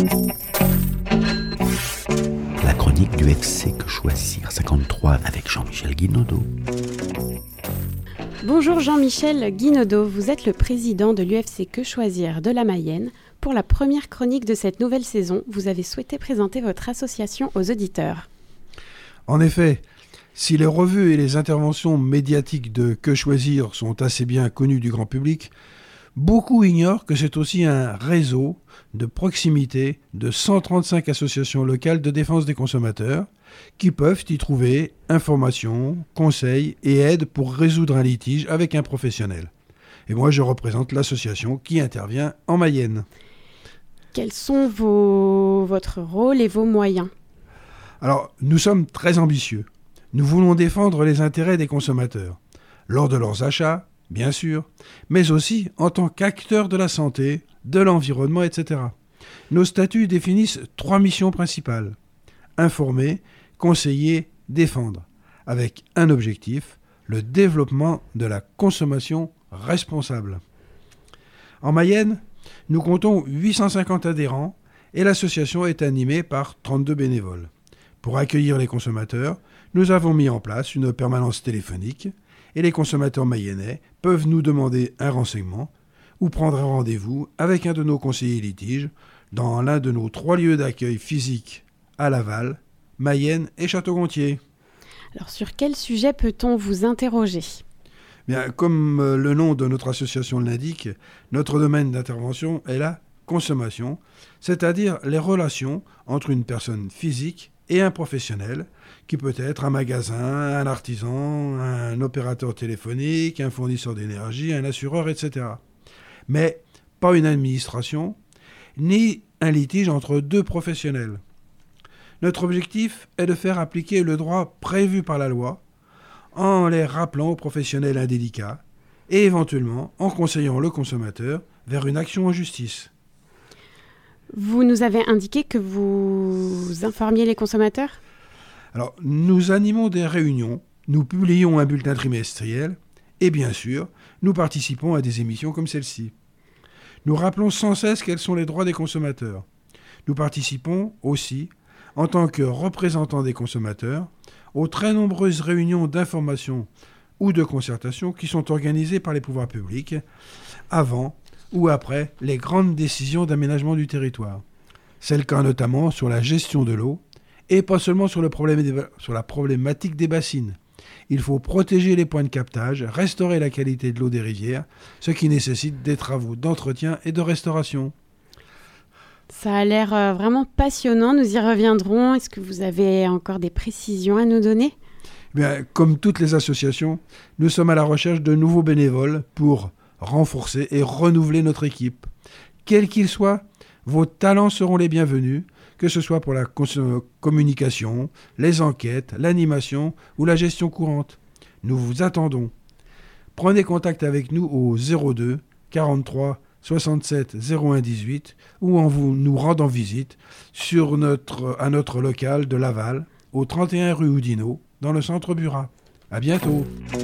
La chronique du FC Que Choisir 53 avec Jean-Michel Guinaudot. Bonjour Jean-Michel Guinaudot, vous êtes le président de l'UFC Que Choisir de la Mayenne. Pour la première chronique de cette nouvelle saison, vous avez souhaité présenter votre association aux auditeurs. En effet, si les revues et les interventions médiatiques de Que Choisir sont assez bien connues du grand public, beaucoup ignorent que c'est aussi un réseau de proximité de 135 associations locales de défense des consommateurs qui peuvent y trouver informations, conseils et aides pour résoudre un litige avec un professionnel. Et moi, je représente l'association qui intervient en Mayenne. Quels sont votre rôle et vos moyens ? Alors, nous sommes très ambitieux. Nous voulons défendre les intérêts des consommateurs, lors de leurs achats, bien sûr, mais aussi en tant qu'acteurs de la santé, de l'environnement, etc. Nos statuts définissent 3 missions principales. Informer, conseiller, défendre, avec un objectif, le développement de la consommation responsable. En Mayenne, nous comptons 850 adhérents et l'association est animée par 32 bénévoles. Pour accueillir les consommateurs, nous avons mis en place une permanence téléphonique et les consommateurs mayennais peuvent nous demander un renseignement ou prendre un rendez-vous avec un de nos conseillers litiges dans l'un de nos 3 lieux d'accueil physiques à Laval, Mayenne et Château-Gontier. Alors sur quel sujet peut-on vous interroger ? Bien, comme le nom de notre association l'indique, notre domaine d'intervention est la consommation, c'est-à-dire les relations entre une personne physique et un professionnel, qui peut être un magasin, un artisan, un opérateur téléphonique, un fournisseur d'énergie, un assureur, etc. Mais pas une administration, ni un litige entre 2 professionnels. Notre objectif est de faire appliquer le droit prévu par la loi en les rappelant aux professionnels indélicats et éventuellement en conseillant le consommateur vers une action en justice. Vous nous avez indiqué que vous informiez les consommateurs ? Alors, nous animons des réunions, nous publions un bulletin trimestriel et bien sûr, nous participons à des émissions comme celle-ci. Nous rappelons sans cesse quels sont les droits des consommateurs. Nous participons aussi, en tant que représentants des consommateurs, aux très nombreuses réunions d'information ou de concertation qui sont organisées par les pouvoirs publics avant ou après les grandes décisions d'aménagement du territoire. C'est le cas notamment sur la gestion de l'eau et pas seulement sur la problématique des bassines. Il faut protéger les points de captage, restaurer la qualité de l'eau des rivières, ce qui nécessite des travaux d'entretien et de restauration. Ça a l'air vraiment passionnant, nous y reviendrons. Est-ce que vous avez encore des précisions à nous donner ? Bien, comme toutes les associations, nous sommes à la recherche de nouveaux bénévoles pour renforcer et renouveler notre équipe. Quels qu'ils soient, vos talents seront les bienvenus, que ce soit pour la communication, les enquêtes, l'animation ou la gestion courante. Nous vous attendons. Prenez contact avec nous au 02 43 67 01 18 ou en nous rendant visite à notre local de Laval, au 31 rue Oudinot, dans le centre Burat. À bientôt.